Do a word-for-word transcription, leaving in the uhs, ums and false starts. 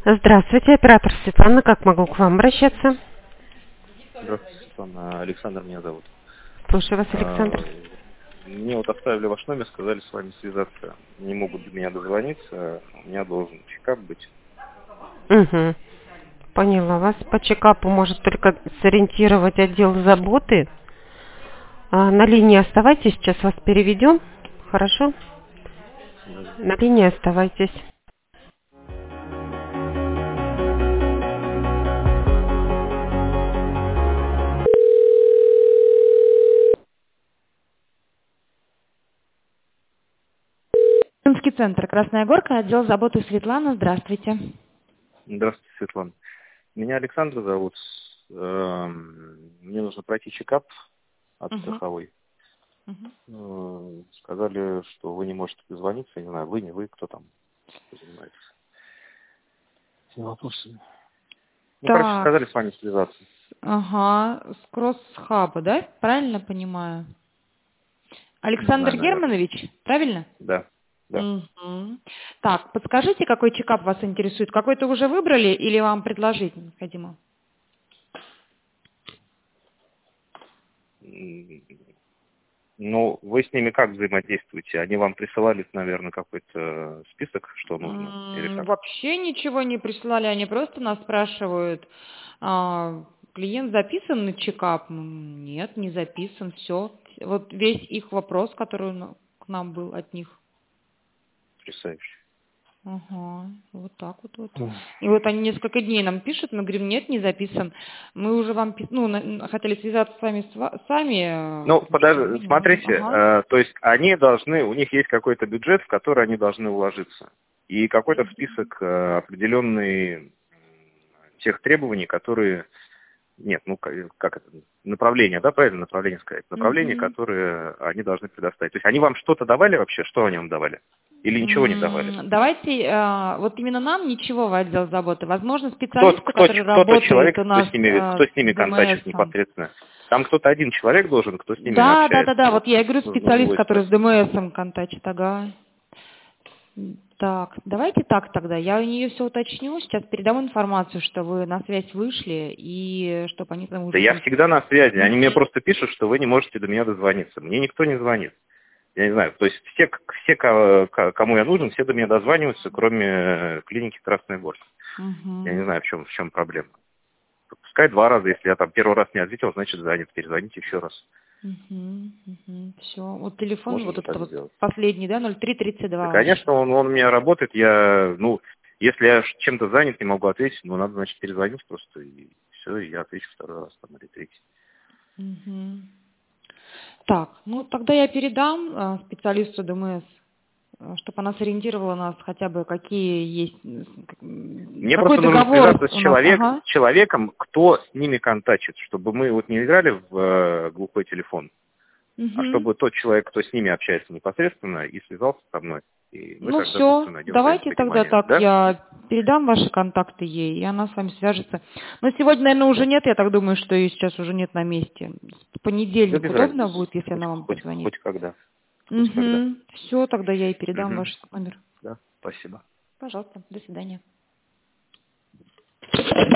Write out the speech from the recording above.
Здравствуйте, оператор Светлана. Как могу к вам обращаться? Здравствуйте, Светлана. Александр меня зовут. Слушаю вас, А, Александр. Мне вот оставили ваш номер, сказали с вами связаться. Не могут до меня дозвониться. У меня должен чекап быть. Угу. Поняла вас. По чекапу может только сориентировать отдел заботы. А, на линии оставайтесь, сейчас вас переведем. Хорошо? Да. На линии оставайтесь. Медицинский центр Красная Горка, отдел заботы Светлана. Здравствуйте. Здравствуйте, Светлана. Меня Александр зовут. Эм, Мне нужно пройти чекап от Угу. страховой. Угу. Э, Сказали, что вы не можете дозвониться. Я не знаю, вы, не вы, кто там занимается этими вопросами. Ну, короче, Так, сказали с вами связаться. ага, с кросс-хаба, да? Правильно понимаю? Не Александр знаю, наверное. Германович, правильно? Да, да. Мгм. Так, подскажите, какой чекап вас интересует? Какой-то уже выбрали или вам предложить необходимо? М, Ну, вы с ними как взаимодействуете? Они вам присылали, наверное, какой-то список, что нужно, или М, как? Вообще ничего не прислали, они просто нас спрашивают, а, клиент записан на чекап? М, Нет, не записан, все. Вот весь их вопрос, который на- к нам был от них. Потрясающе. Ага, вот так вот вот. М. И вот они несколько дней нам пишут, мы говорим, нет, не записан. Мы уже вам, пи- ну, на- хотели связаться с вами сва- сами, э, Ну, потому что мы подожди, не можем. смотрите, Ага. э, то есть они должны, у них есть какой-то бюджет, в который они должны уложиться. И какой-то список э, определенный м, тех требований, которые... Нет, ну как как это? Направление, да, правильно направление сказать? Направление, Мгм. которые они должны предоставить. То есть они вам что-то давали вообще? Что они вам давали? Или ничего не давали? М, Давайте, э, вот именно нам ничего в отдел заботы. Возможно, Кто, специалисту, кто, который кто тот работает человек, у кто нас с ними, э, кто с ними с контачит ДМС. непосредственно? Там кто-то один человек должен, кто с ними Да, да, да, общается. да, Вот вот я и говорю, нужно у специалист, него и который с спросить. ДМСом контачит, ага. Так, давайте так тогда. Я у нее все уточню. Сейчас передам информацию, что вы на связь вышли, и чтобы они там Да уже я там... всегда на связи. Они мне Мгм. просто пишут, что вы не можете до меня дозвониться. Мне никто не звонит. Я не знаю, то есть все, все ко- ко- кому я нужен, все до меня дозваниваются, кроме э, клиники Красная Горка. Я не Мгм. знаю, в чем, в чем проблема. Пускай два раза, если я там первый раз не ответил, значит занят. Перезвоните еще раз. Мгм. Мгм. Все. Вот телефон, Можно вот же этот так вот сделать. последний, да, ноль три тридцать Да, два ваш. конечно, он, он у меня работает. Я, ну, если я ш- чем-то занят, не могу ответить, ну, надо, значит, перезвонить просто, и все, и я отвечу второй раз там или третий. Мгм. Так, ну тогда я передам э, специалисту ДМС, чтобы она сориентировала нас хотя бы, какие есть, м, как- м, Мне какой просто нужно договор связаться с, у нас. человек, Ага. с человеком, кто с ними контачит, чтобы мы вот не играли в э, глухой телефон, а Мгм. чтобы тот человек, кто с ними общается непосредственно, и связался со мной. И мы Ну тогда быстро все, найдем давайте тогда взаимопонимание. так, Да? я передам ваши контакты ей, и она с вами свяжется. Но сегодня, наверное, уже Да. нет, я так думаю, что ее сейчас уже нет на месте. В Да понедельник без удобно разницы. будет, если Хоть, она вам хоть, позвонит. хоть когда. Хоть когда. Угу. Все, тогда я ей передам Угу. ваш номер. Да, спасибо. Пожалуйста, до свидания.